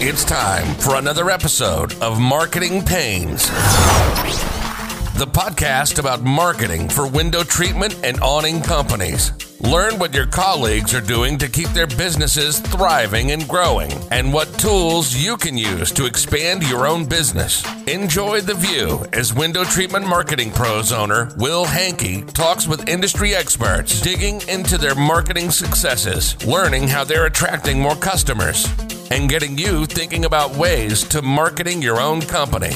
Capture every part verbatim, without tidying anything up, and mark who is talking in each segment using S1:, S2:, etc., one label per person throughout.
S1: It's time for another episode of Marketing Pains, the podcast about marketing for window treatment and awning companies. Learn what your colleagues are doing to keep their businesses thriving and growing, and what tools you can use to expand your own business. Enjoy the view as Window Treatment Marketing Pros owner Will Hankey talks with industry experts, digging into their marketing successes, learning how they're attracting more customers, and getting you thinking about ways to marketing your own company.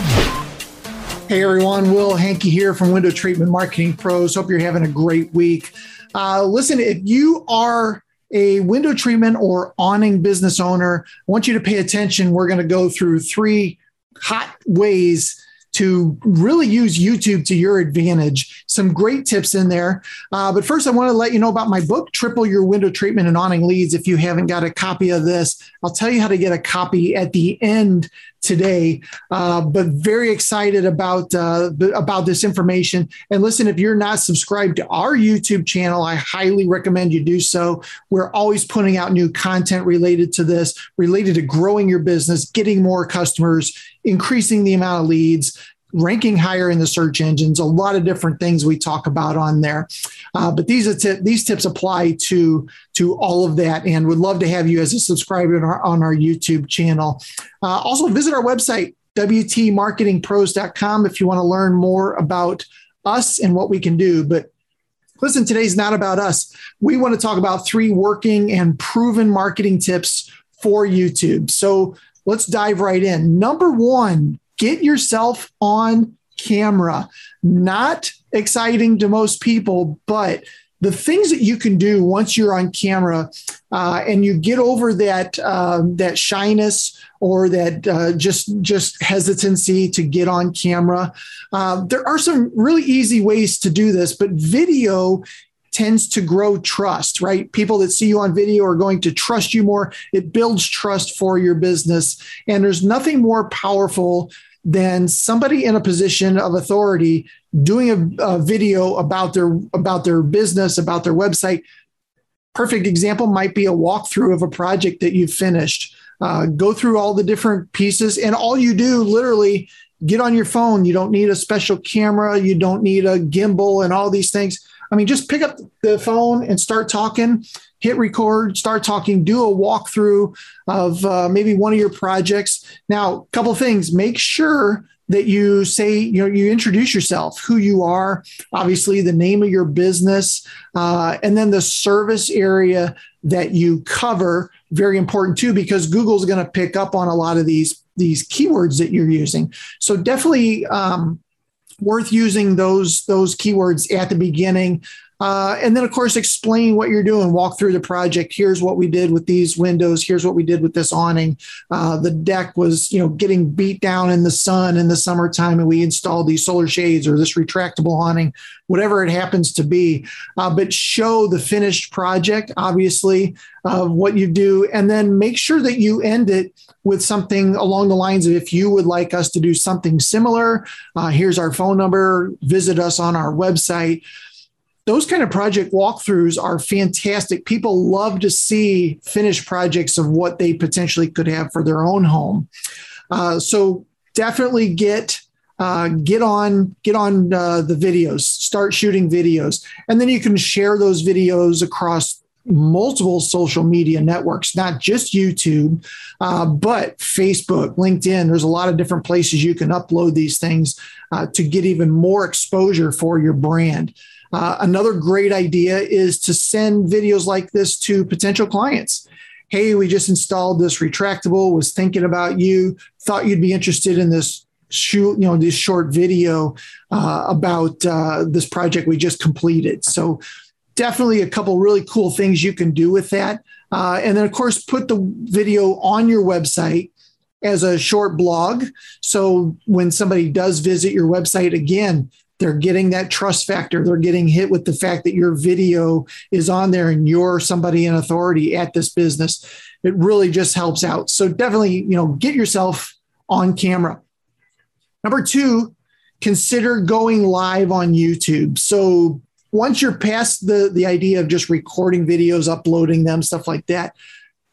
S2: Hey everyone, Will Hankey here from Window Treatment Marketing Pros. Hope you're having a great week. Uh, listen, if you are a window treatment or awning business owner, I want you to pay attention. We're going to go through three hot ways to really use YouTube to your advantage. Some great tips in there. Uh, but first, I want to let you know about my book, Triple Your Window Treatment and Awning Leads. If you haven't got a copy of this, I'll tell you how to get a copy at the end today. Uh, but very excited about, uh, about this information. And listen, if you're not subscribed to our YouTube channel, I highly recommend you do so. We're always putting out new content related to this, related to growing your business, getting more customers, increasing the amount of leads, ranking higher in the search engines, a lot of different things we talk about on there. Uh, but these are t- these tips apply to, to all of that, and would love to have you as a subscriber on our, on our YouTube channel. Uh, also, visit our website, W T marketing pros dot com, if you want to learn more about us and what we can do. But listen, today's not about us. We want to talk about three working and proven marketing tips for YouTube. So let's dive right in. Number one, get yourself on camera. Not exciting to most people, but the things that you can do once you're on camera uh, and you get over that uh, that shyness or that uh, just just hesitancy to get on camera. Uh, there are some really easy ways to do this, but video tends to grow trust, right? People that see you on video are going to trust you more. It builds trust for your business. And there's nothing more powerful than somebody in a position of authority doing a, a video about their, about their business, about their website. Perfect example might be a walkthrough of a project that you've finished. Uh, go through all the different pieces, and all you do, literally get on your phone. You don't need a special camera. You don't need a gimbal and all these things. I mean, just pick up the phone and start talking, hit record, start talking, do a walkthrough of uh, maybe one of your projects. Now, a couple of things, make sure that you say, you know, you introduce yourself, who you are, obviously the name of your business, uh, and then the service area that you cover. Very important too, because Google's going to pick up on a lot of these, these keywords that you're using. So definitely, um, worth using those, those keywords at the beginning. Uh, and then, of course, explain what you're doing. Walk through the project. Here's what we did with these windows. Here's what we did with this awning. Uh, the deck was, you know, getting beat down in the sun in the summertime, and we installed these solar shades or this retractable awning, whatever it happens to be. Uh, but show the finished project, obviously, of what you do, and then make sure that you end it with something along the lines of, if you would like us to do something similar, uh, here's our phone number, visit us on our website. Those kind of project walkthroughs are fantastic. People love to see finished projects of what they potentially could have for their own home. Uh, so definitely get uh, get on get on uh, the videos. Start shooting videos, and then you can share those videos across multiple social media networks, not just YouTube, uh, but Facebook, LinkedIn. There's a lot of different places you can upload these things uh, to get even more exposure for your brand. Uh, another great idea is to send videos like this to potential clients. Hey, we just installed this retractable, was thinking about you, thought you'd be interested in this shoot, you know, this short video uh, about uh, this project we just completed. So definitely a couple really cool things you can do with that. Uh, and then, of course, put the video on your website as a short blog. So when somebody does visit your website, again, they're getting that trust factor. They're getting hit with the fact that your video is on there and you're somebody in authority at this business. It really just helps out. So definitely, you know, get yourself on camera. Number two, consider going live on YouTube. So once you're past the, the idea of just recording videos, uploading them, stuff like that,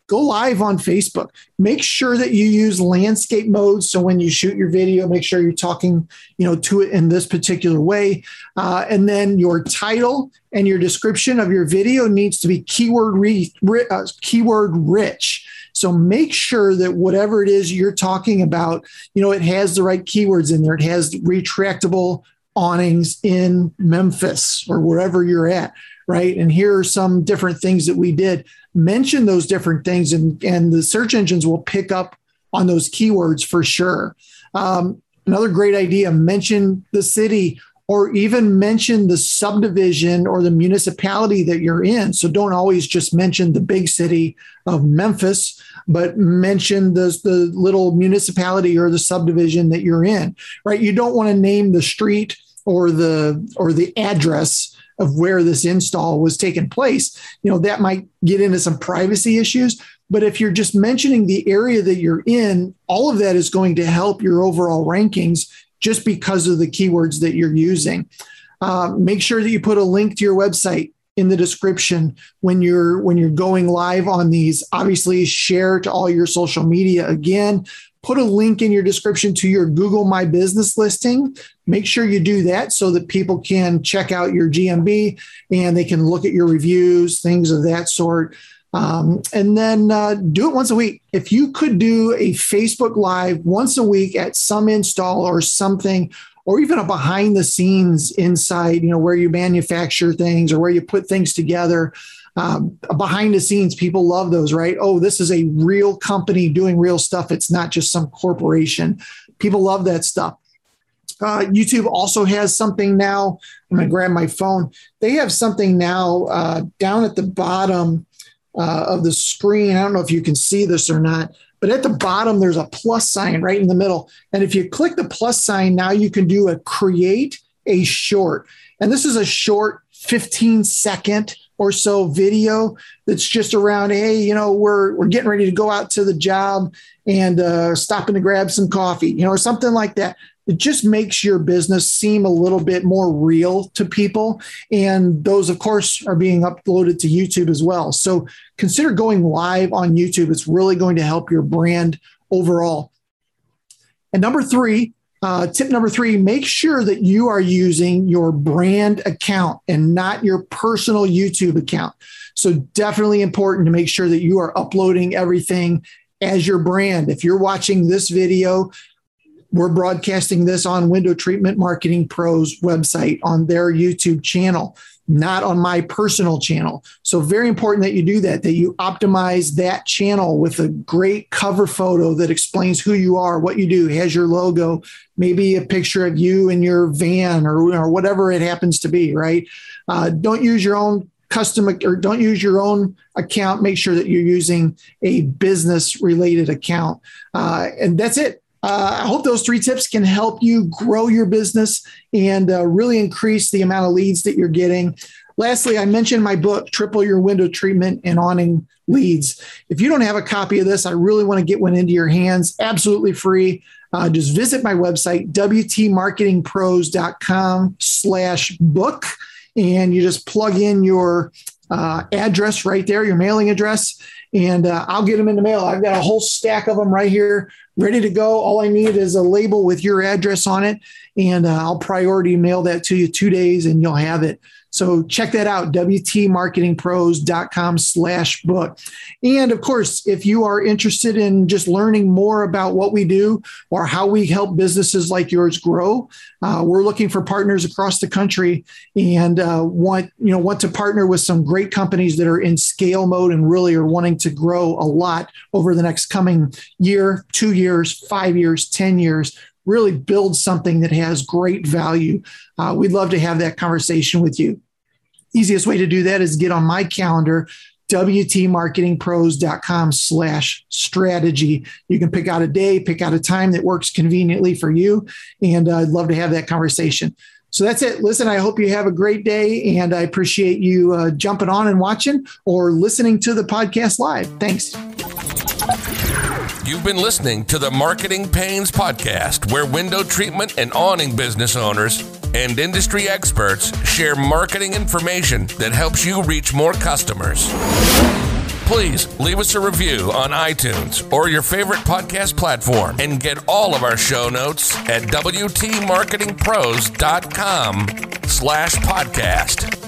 S2: go live on Facebook. Make sure that you use landscape mode. So when you shoot your video, make sure you're talking, you know, to it in this particular way. Uh, and then your title and your description of your video needs to be keyword re- uh, keyword rich. So make sure that whatever it is you're talking about, you know, it has the right keywords in there. It has retractable awnings in Memphis or wherever you're at, right? And here are some different things that we did. Mention those different things, and, and the search engines will pick up on those keywords for sure. Um, another great idea, mention the city or even mention the subdivision or the municipality that you're in. So don't always just mention the big city of Memphis, but mention the, the little municipality or the subdivision that you're in, right? You don't want to name the street or the or the address of where this install was taking place. You know, that might get into some privacy issues. But if you're just mentioning the area that you're in, all of that is going to help your overall rankings just because of the keywords that you're using. Uh, make sure that you put a link to your website in the description when you're when you're going live on these. Obviously, share to all your social media again. Put a link in your description to your Google My Business listing. Make sure you do that so that people can check out your G M B and they can look at your reviews, things of that sort. Um, and then uh, do it once a week. If you could do a Facebook Live once a week at some install or something, or even a behind the scenes inside, you know, where you manufacture things or where you put things together. Um, behind the scenes, people love those, right? Oh, this is a real company doing real stuff. It's not just some corporation. People love that stuff. Uh, YouTube also has something now. I'm going to grab my phone. They have something now uh, down at the bottom uh, of the screen. I don't know if you can see this or not, but at the bottom, there's a plus sign right in the middle. And if you click the plus sign, now you can do a create a short. And this is a short fifteen second or so video that's just around, hey, you know, we're we're getting ready to go out to the job and uh, stopping to grab some coffee, you know, or something like that. It just makes your business seem a little bit more real to people. And those, of course, are being uploaded to YouTube as well. So consider going live on YouTube. It's really going to help your brand overall. And number three, uh, tip number three, make sure that you are using your brand account and not your personal YouTube account. So definitely important to make sure that you are uploading everything as your brand. If you're watching this video, we're broadcasting this on Window Treatment Marketing Pro's website, on their YouTube channel, not on my personal channel. So very important that you do that, that you optimize that channel with a great cover photo that explains who you are, what you do, has your logo, maybe a picture of you in your van or, or whatever it happens to be, right? Uh, don't use your own custom or don't use your own account. Make sure that you're using a business related account. Uh, and that's it. Uh, I hope those three tips can help you grow your business and uh, really increase the amount of leads that you're getting. Lastly, I mentioned my book, Triple Your Window Treatment and Awning Leads. If you don't have a copy of this, I really want to get one into your hands, absolutely free. Uh, just visit my website, w t marketing pros dot com slash book, and you just plug in your uh, address right there, your mailing address, and uh, I'll get them in the mail. I've got a whole stack of them right here, ready to go. All I need is a label with your address on it, and uh, I'll priority mail that to you two days, and you'll have it. So check that out, w t marketing pros dot com slash book. And of course, if you are interested in just learning more about what we do or how we help businesses like yours grow, uh, we're looking for partners across the country and uh, want, you know, want to partner with some great companies that are in scale mode and really are wanting to grow a lot over the next coming year, two years, five years, ten years. Really build something that has great value. Uh, we'd love to have that conversation with you. Easiest way to do that is get on my calendar, w t marketing pros dot com slash strategy. You can pick out a day, pick out a time that works conveniently for you. And uh, I'd love to have that conversation. So that's it. Listen, I hope you have a great day, and I appreciate you uh, jumping on and watching or listening to the podcast live. Thanks.
S1: You've been listening to the Marketing Pains Podcast, where window treatment and awning business owners and industry experts share marketing information that helps you reach more customers. Please leave us a review on iTunes or your favorite podcast platform and get all of our show notes at W T marketing pros dot com slash podcast.